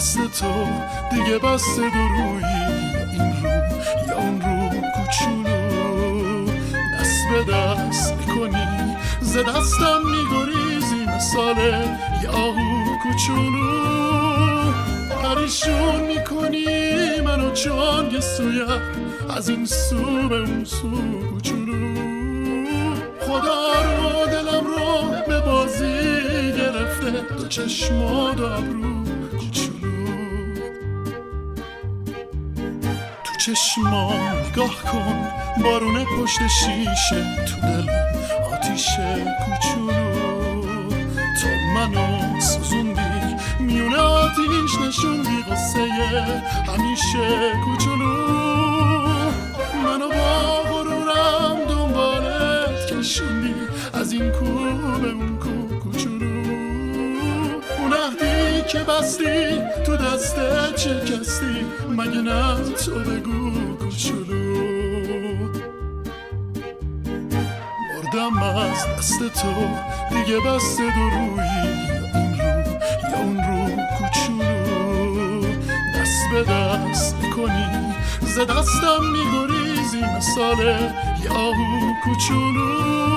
دست تو دیگه بسته دو روی این رو یا اون رو کوچولو دست به دست میکنی ز دستم میگریزی مثال یاهو کوچولو پریشون میکنی منو چون یه سویم از این سو به اون سو کوچولو خدا رو دلم رو به بازی گرفته دو چشمات و ابرو کوچولو تو چشمام نگاه کن بارون پشت شیشه تو دل آتیشه کوچولو تو منو سوزوندی میونه آتیش نشوندی قصه همیشه کوچولو منو با غرورم دنبالت کشوندی از این کو به اون کو کوچولو اون عهدی که بستی تو دستت شکستی مگه نه تو بگو کوچولو مردم از دست تو دیگه بسته دو روی این رو یا اون رو کوچولو دست به دست میکنی ز دستم میگریزی مثال یاهو کوچولو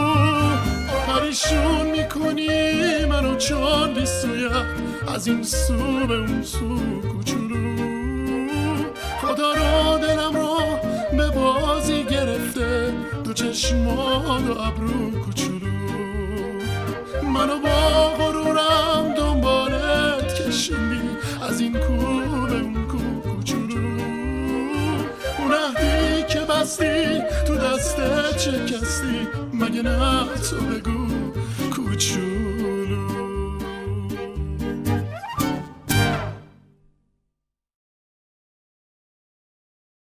پریشون میکنی منو چون بیسویم از این سو به اون سو کوچولو خدا رو دلم رو به بازی گرفته دو چشمات و ابرو کوچولو منو با غرورم دنبالت کشوندی از این کو به اون کو کوچولو اون عهدی که بستی تو دستت شکستی مگه نه تو بگو کوچولو